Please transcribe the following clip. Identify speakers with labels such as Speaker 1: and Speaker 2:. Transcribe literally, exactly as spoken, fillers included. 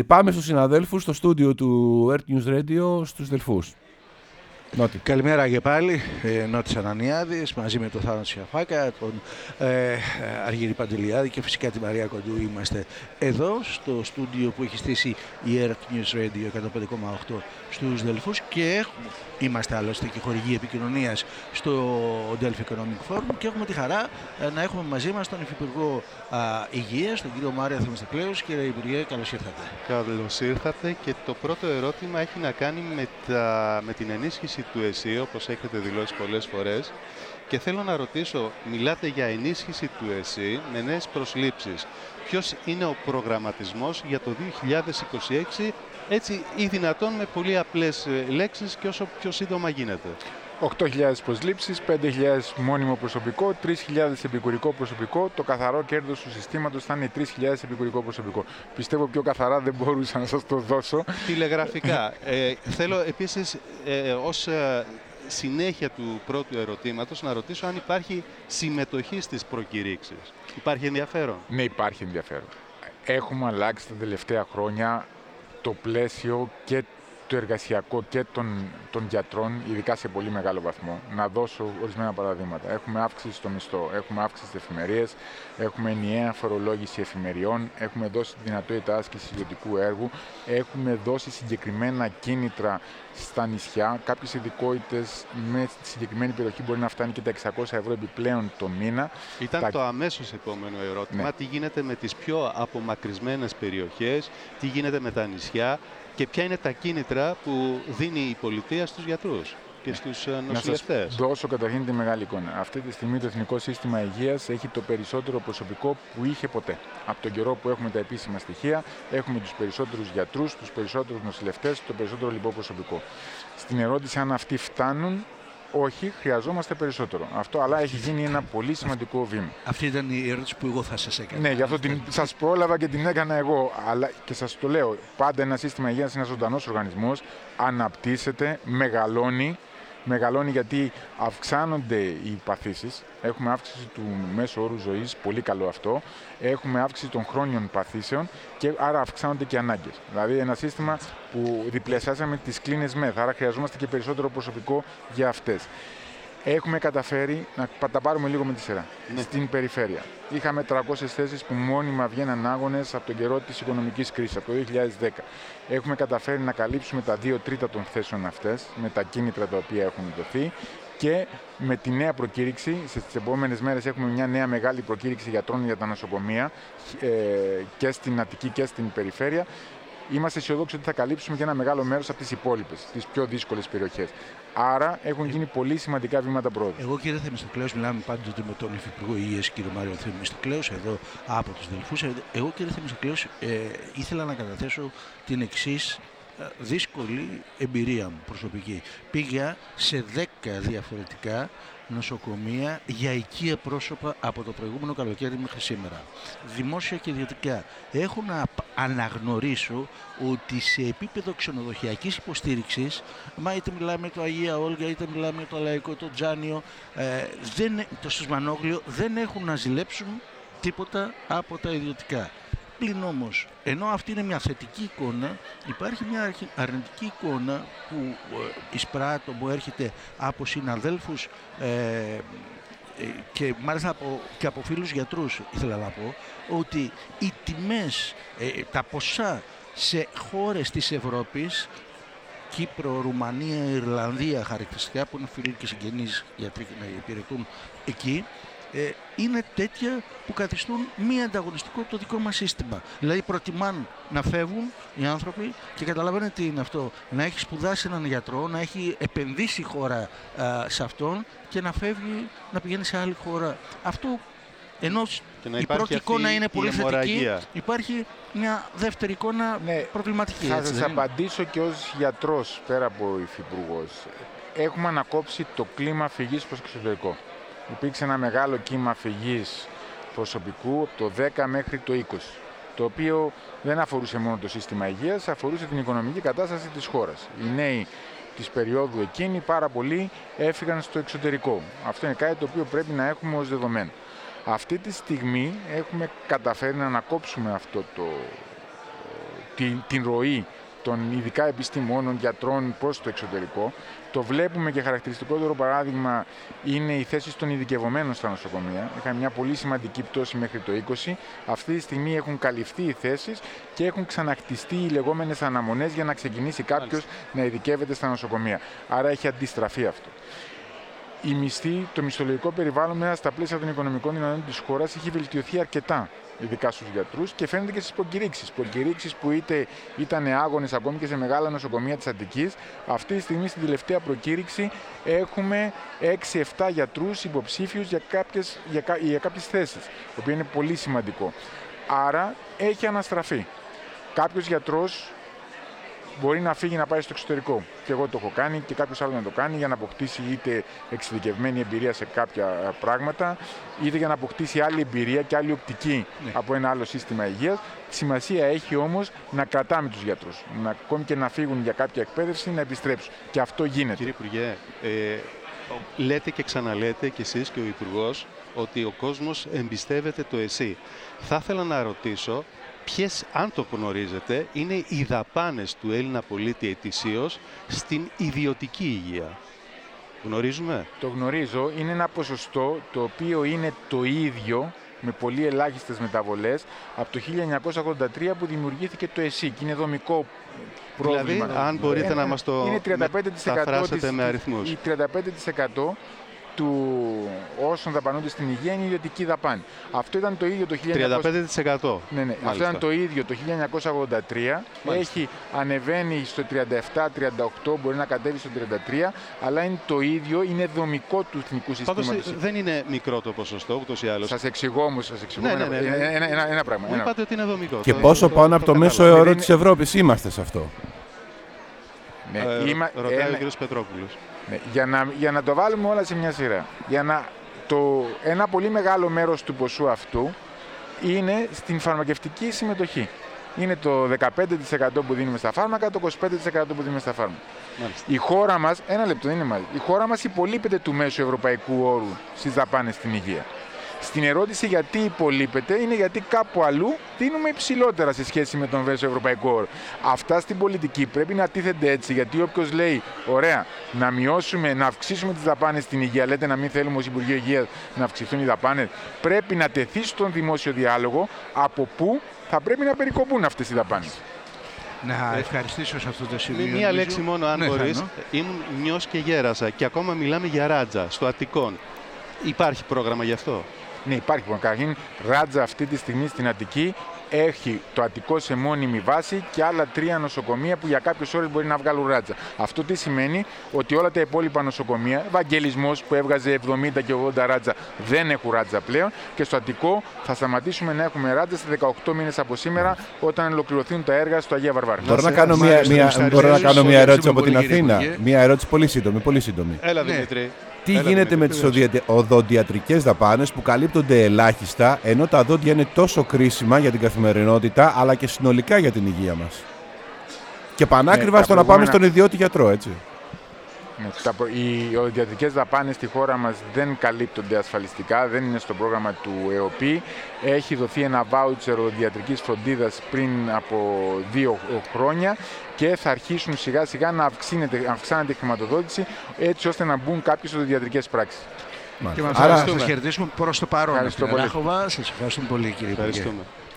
Speaker 1: πάμε στους συναδέλφους στο στούντιο του Earth News Radio στους Δελφούς. Νότι.
Speaker 2: Καλημέρα και πάλι, ε, Νότης Ανανιάδης, μαζί με τον Θάνο Σιαφάκα, τον ε, Αργύρη Παντελιάδη και φυσικά τη Μαρία Κοντού. Είμαστε εδώ στο στούντιο που έχει στήσει η Earth News Radio εκατό πέντε κόμμα οκτώ στους Δελφούς και έχουμε, είμαστε άλλωστε και χορηγοί επικοινωνίας στο Delphi Economic Forum και έχουμε τη χαρά ε, να έχουμε μαζί μας τον Υφυπουργό α, Υγείας, τον κύριο Μάριο Θεμιστοκλέους. Κύριε Υπουργέ, καλώς ήρθατε.
Speaker 3: Καλώς ήρθατε και το πρώτο ερώτημα έχει να κάνει με, τα, με την ενίσχυση του ΕΣΥ, όπως έχετε δηλώσει πολλές φορές, και θέλω να ρωτήσω, μιλάτε για ενίσχυση του ΕΣΥ με νέες προσλήψεις. Ποιος είναι ο προγραμματισμός για το δύο χιλιάδες είκοσι έξι, έτσι ή δυνατόν με πολύ απλές λέξεις και όσο πιο σύντομα γίνεται?
Speaker 4: οκτώ χιλιάδες προσλήψεις, πέντε χιλιάδες μόνιμο προσωπικό, τρεις χιλιάδες επικουρικό προσωπικό. Το καθαρό κέρδος του συστήματος θα είναι τρεις χιλιάδες επικουρικό προσωπικό. Πιστεύω πιο καθαρά δεν μπορούσα να σας το δώσω.
Speaker 3: Τηλεγραφικά. ε, θέλω επίσης ε, ως ε, συνέχεια του πρώτου ερωτήματος να ρωτήσω αν υπάρχει συμμετοχή στις προκηρύξεις. Υπάρχει ενδιαφέρον?
Speaker 4: Ναι, υπάρχει ενδιαφέρον. Έχουμε αλλάξει τα τελευταία χρόνια το πλαίσιο και το εργασιακό και των, των γιατρών, ειδικά σε πολύ μεγάλο βαθμό. Να δώσω ορισμένα παραδείγματα. Έχουμε αύξηση στο μισθό, έχουμε αύξηση στις εφημερίες, έχουμε ενιαία φορολόγηση εφημεριών, έχουμε δώσει δυνατότητα άσκησης ιδιωτικού έργου, έχουμε δώσει συγκεκριμένα κίνητρα στα νησιά. Κάποιες ειδικότητες με συγκεκριμένη περιοχή μπορεί να φτάνει και τα εξακόσια ευρώ επιπλέον το μήνα.
Speaker 3: Ήταν
Speaker 4: τα...
Speaker 3: το αμέσως επόμενο ερώτημα. Ναι. Τι γίνεται με τις πιο απομακρυσμένες περιοχές, τι γίνεται με τα νησιά και ποια είναι τα κίνητρα που δίνει η πολιτεία στους γιατρούς και στους νοσηλευτές?
Speaker 4: Να σας δώσω καταρχήν τη μεγάλη εικόνα. Αυτή τη στιγμή το Εθνικό Σύστημα Υγείας έχει το περισσότερο προσωπικό που είχε ποτέ. Από τον καιρό που έχουμε τα επίσημα στοιχεία, έχουμε τους περισσότερους γιατρούς, τους περισσότερους νοσηλευτές, το περισσότερο λοιπό προσωπικό. Στην ερώτηση αν αυτοί φτάνουν, όχι, χρειαζόμαστε περισσότερο. Αυτό, αλλά έχει γίνει ένα πολύ σημαντικό βήμα.
Speaker 2: Αυτή ήταν η ερώτηση που εγώ θα σας έκανα.
Speaker 4: Ναι, γι' αυτό την, σας πρόλαβα και την έκανα εγώ. Αλλά και σας το λέω, πάντα ένα σύστημα υγείας είναι ένας ζωντανός οργανισμός, αναπτύσσεται, μεγαλώνει. Μεγαλώνει γιατί αυξάνονται οι παθήσεις. Έχουμε αύξηση του μέσου όρου ζωής, πολύ καλό αυτό. Έχουμε αύξηση των χρόνιων παθήσεων και άρα αυξάνονται και οι ανάγκες. Δηλαδή ένα σύστημα που διπλασιάσαμε τις κλίνες μεθ, άρα χρειαζόμαστε και περισσότερο προσωπικό για αυτές. Έχουμε καταφέρει να τα πάρουμε λίγο με τη σειρά. Ναι. Στην περιφέρεια είχαμε τριακόσιες θέσεις που μόνιμα βγαίναν άγονες από τον καιρό της οικονομικής κρίσης, από το δύο χιλιάδες δέκα. Έχουμε καταφέρει να καλύψουμε τα δύο τρίτα των θέσεων αυτές με τα κίνητρα τα οποία έχουν δοθεί και με τη νέα προκήρυξη, στις επόμενες μέρες έχουμε μια νέα μεγάλη προκήρυξη γιατρών για τα νοσοκομεία ε, και στην Αττική και στην περιφέρεια. Είμαστε αισιοδόξοι ότι θα καλύψουμε και ένα μεγάλο μέρος από τις υπόλοιπες, τις πιο δύσκολες περιοχές. Άρα έχουν γίνει πολύ σημαντικά βήματα πρόοδου.
Speaker 2: Εγώ, κύριε Θεμιστοκλέους, μιλάμε πάντοτε με τον Υφυπουργό Υγείας, κύριο Μάριο Θεμιστοκλέους, εδώ από τους Δελφούς. Εγώ, κύριε Θεμιστοκλέους, ε, ήθελα να καταθέσω την εξής δύσκολη εμπειρία μου προσωπική. Πήγα σε δέκα διαφορετικά νοσοκομεία για οικεία πρόσωπα από το προηγούμενο καλοκαίρι μέχρι σήμερα. Δημόσια και ιδιωτικά. Έχω να αναγνωρίσω ότι σε επίπεδο ξενοδοχειακής υποστήριξης, μα είτε μιλάμε με το Αγία Όλγα, είτε μιλάμε με το Λαϊκό, το Τζάνιο, ε, δεν, το Σισμανόγλιο, δεν έχουν να ζηλέψουν τίποτα από τα ιδιωτικά. Πλην όμως, ενώ αυτή είναι μια θετική εικόνα, υπάρχει μια αρνητική εικόνα που ε, εισπράττω, που έρχεται από συναδέλφους ε, ε, και μάλιστα από, και από φίλους γιατρούς, ήθελα να πω, ότι οι τιμές, ε, τα ποσά σε χώρες της Ευρώπης, Κύπρο, Ρουμανία, Ιρλανδία χαρακτηριστικά, που είναι φίλοι και συγγενείς γιατροί να υπηρετούν εκεί, Ε, είναι τέτοια που καθιστούν μη ανταγωνιστικό το δικό μας σύστημα. Δηλαδή προτιμάν να φεύγουν οι άνθρωποι και καταλαβαίνετε τι είναι αυτό. Να έχει σπουδάσει έναν γιατρό, να έχει επενδύσει η χώρα α, σε αυτόν και να φεύγει να πηγαίνει σε άλλη χώρα. Αυτό, ενώ η πρώτη εικόνα είναι πολύ θετική, υπάρχει μια δεύτερη εικόνα ναι, προβληματική.
Speaker 4: Θα
Speaker 2: έτσι,
Speaker 4: σας απαντήσω και ως γιατρός, πέρα από υφυπουργός. Έχουμε ανακόψει το κλίμα φυγής προς εξωτερικό. Υπήρξε ένα μεγάλο κύμα φυγής προσωπικού από το δέκα μέχρι το είκοσι, το οποίο δεν αφορούσε μόνο το σύστημα υγείας, αφορούσε την οικονομική κατάσταση της χώρας. Οι νέοι της περίοδου εκείνη πάρα πολλοί έφυγαν στο εξωτερικό. Αυτό είναι κάτι το οποίο πρέπει να έχουμε ως δεδομένο. Αυτή τη στιγμή έχουμε καταφέρει να ανακόψουμε αυτό το, την, την ροή των ειδικά επιστημόνων, γιατρών προς το εξωτερικό. Το βλέπουμε και χαρακτηριστικότερο παράδειγμα είναι οι θέσεις των ειδικευομένων στα νοσοκομεία. Είχαμε μια πολύ σημαντική πτώση μέχρι το είκοσι. Αυτή τη στιγμή έχουν καλυφθεί οι θέσεις και έχουν ξαναχτιστεί οι λεγόμενες αναμονές για να ξεκινήσει κάποιος να ειδικεύεται στα νοσοκομεία. Άρα έχει αντιστραφεί αυτό. Η μισθή, το μισθολογικό περιβάλλον μέσα στα πλαίσια των οικονομικών δυνατών της χώρας έχει βελτιωθεί αρκετά, ειδικά στους γιατρούς, και φαίνεται και στις προκηρύξεις. Προκηρύξεις που είτε ήταν άγονες ακόμη και σε μεγάλα νοσοκομεία της Αττικής. Αυτή τη στιγμή στην τελευταία προκήρυξη έχουμε έξι εφτά γιατρούς υποψήφιους για κάποιες, για, για κάποιες θέσεις, το οποίο είναι πολύ σημαντικό. Άρα έχει αναστραφεί. Κάποιος γιατρός μπορεί να φύγει να πάει στο εξωτερικό. Και εγώ το έχω κάνει και κάποιος άλλος να το κάνει για να αποκτήσει είτε εξειδικευμένη εμπειρία σε κάποια πράγματα, είτε για να αποκτήσει άλλη εμπειρία και άλλη οπτική ναι. από ένα άλλο σύστημα υγείας. Σημασία έχει όμως να κρατάμε τους γιατρούς. Να, ακόμη και να φύγουν για κάποια εκπαίδευση, να επιστρέψουν. Και αυτό γίνεται.
Speaker 3: Κύριε Υπουργέ, ε, λέτε και ξαναλέτε κι εσείς και ο Υπουργός ότι ο κόσμος εμπιστεύεται το ΕΣΥ. Θα ήθελα να ρωτήσω, ποιες, αν το γνωρίζετε, είναι οι δαπάνες του Έλληνα πολίτη ετησίως στην ιδιωτική υγεία. Γνωρίζουμε.
Speaker 4: Το γνωρίζω. Είναι ένα ποσοστό το οποίο είναι το ίδιο, με πολύ ελάχιστες μεταβολές, από το χίλια εννιακόσια ογδόντα τρία που δημιουργήθηκε το ΕΣΥ. Και είναι δομικό πρόβλημα.
Speaker 3: Δηλαδή, αν μπορείτε ε, να μας το
Speaker 4: είναι τριάντα πέντε τοις εκατό
Speaker 3: μεταφράσετε
Speaker 4: της,
Speaker 3: με αριθμούς.
Speaker 4: Η τριάντα πέντε τοις εκατό του όσων δαπανούνται στην υγεία είναι η ιδιωτική δαπάνη. Αυτό ήταν το ίδιο το χίλια εννιακόσια...
Speaker 3: τριάντα πέντε τοις εκατό.
Speaker 4: Ναι, ναι. Αυτό ήταν το ίδιο το χίλια εννιακόσια ογδόντα τρία. Μάλιστα. Έχει ανεβαίνει στο τριάντα επτά τριάντα οκτώ, μπορεί να κατέβει στο τριάντα τρία, αλλά είναι το ίδιο, είναι δομικό του εθνικού συστήματος.
Speaker 3: Πάντως δεν είναι μικρό το ποσοστό, ούτως ή άλλως.
Speaker 4: Σας εξηγώ όμως, σας εξηγώ
Speaker 3: ναι, ναι, ναι, ναι.
Speaker 4: Ένα, ένα, ένα πράγμα.
Speaker 3: Μου είπατε ότι είναι δομικό.
Speaker 1: Και
Speaker 3: το,
Speaker 1: πόσο
Speaker 3: το,
Speaker 1: πάνω
Speaker 3: το,
Speaker 1: από το,
Speaker 3: το
Speaker 1: μέσο όρο της Ευρώπης είμαστε σε αυτό.
Speaker 4: Ναι,
Speaker 3: ε,
Speaker 4: είμα,
Speaker 3: ρωτάει
Speaker 4: ένα,
Speaker 3: ο κ. Πετρόπουλος.
Speaker 4: Ναι, για, να, για να το βάλουμε όλα σε μια σειρά. Για να, το, ένα πολύ μεγάλο μέρος του ποσού αυτού είναι στην φαρμακευτική συμμετοχή. Είναι το δεκαπέντε τοις εκατό που δίνουμε στα φάρμακα, το είκοσι πέντε τοις εκατό που δίνουμε στα φάρμακα. Μάλιστα. Η χώρα μας, ένα λεπτό, δεν είναι μάλλον, η χώρα μας υπολείπεται του μέσου ευρωπαϊκού όρου στις δαπάνες στην υγεία. Στην ερώτηση γιατί υπολείπεται, είναι γιατί κάπου αλλού δίνουμε υψηλότερα σε σχέση με τον μέσο ευρωπαϊκό όρο. Αυτά στην πολιτική πρέπει να τίθενται έτσι, γιατί όποιος λέει, ωραία, να μειώσουμε, να αυξήσουμε τις δαπάνες στην υγεία, λέτε να μην θέλουμε ως Υπουργείο Υγείας να αυξηθούν οι δαπάνες, πρέπει να τεθεί στον δημόσιο διάλογο από πού θα πρέπει να περικοπούν αυτές οι δαπάνες.
Speaker 2: Να ευχαριστήσω σε αυτό το σημείο.
Speaker 3: Μία νομίζω. λέξη μόνο, αν ναι, μπορείς. Ήμουν νιός και γέρασα και ακόμα μιλάμε για Ράτζα στο Αττικόν. Υπάρχει πρόγραμμα γι' αυτό?
Speaker 4: Ναι, υπάρχει. Καταρχήν, Ράτζα αυτή τη στιγμή στην Αττική έχει το Αττικό σε μόνιμη βάση και άλλα τρία νοσοκομεία που για κάποιες ώρες μπορεί να βγάλουν Ράτζα. Αυτό τι σημαίνει? Ότι όλα τα υπόλοιπα νοσοκομεία, Ευαγγελισμός που έβγαζε εβδομήντα και ογδόντα Ράτζα, δεν έχουν Ράτζα πλέον, και στο Αττικό θα σταματήσουμε να έχουμε Ράτζα σε δεκαοκτώ μήνες από σήμερα, όταν ολοκληρωθούν τα έργα στο Αγία Βαρβάρα.
Speaker 1: Μπορώ να κάνω μια, μια, μπορώ να κάνω μια ερώτηση από την Αθήνα. Μια ερώτηση πολύ σύντομη. Πολύ σύντομη.
Speaker 3: Έλα, Δημήτρη.
Speaker 1: Τι Έλα, γίνεται με τις οδοντιατρικές δαπάνες που καλύπτονται ελάχιστα, ενώ τα δόντια είναι τόσο κρίσιμα για την καθημερινότητα αλλά και συνολικά για την υγεία μας? Και πανάκριβα ναι, στο να πάμε στον ιδιώτη γιατρό, έτσι.
Speaker 4: Ναι, τα, οι οδοντιατρικές δαπάνες στη χώρα μας δεν καλύπτονται ασφαλιστικά, δεν είναι στο πρόγραμμα του ΕΟΠΗ. Έχει δοθεί ένα βάουτσερ οδοντιατρικής φροντίδας πριν από δύο χρόνια και θα αρχίσουν σιγά σιγά να αυξάνεται η χρηματοδότηση, έτσι ώστε να μπουν κάποιες οδοντιατρικές πράξεις.
Speaker 2: Μάλιστα. Και μας Άρα... σας χαιρετήσουμε προς το παρόν.
Speaker 4: Ευχαριστώ πολύ.
Speaker 2: Ράχοβα, σας ευχαριστούμε πολύ, κύριε Υπουργέ.